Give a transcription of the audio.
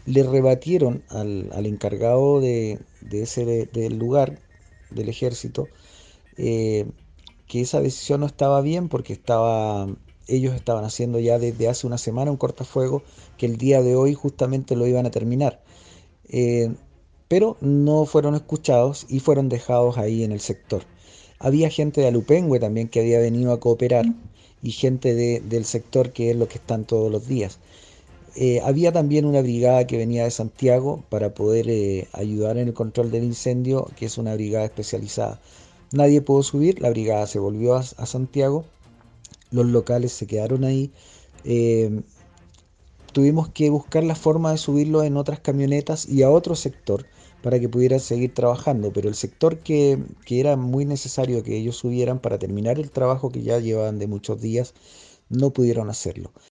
le rebatieron al encargado del lugar, del ejército, eh, que esa decisión no estaba bien porque ellos estaban haciendo ya desde hace una semana un cortafuego que el día de hoy justamente lo iban a terminar. Eh, pero no fueron escuchados y fueron dejados ahí en el sector. Había gente de Alupengüe también que había venido a cooperar y gente del sector que es lo que están todos los días. Había también una brigada que venía de Santiago para poder ayudar en el control del incendio, que es una brigada especializada. Nadie pudo subir, la brigada se volvió a Santiago, los locales se quedaron ahí. Eh, Tuvimos que buscar la forma de subirlo en otras camionetas y a otro sector para que pudieran seguir trabajando, pero el sector que era muy necesario que ellos subieran para terminar el trabajo que ya llevaban de muchos días, no pudieron hacerlo.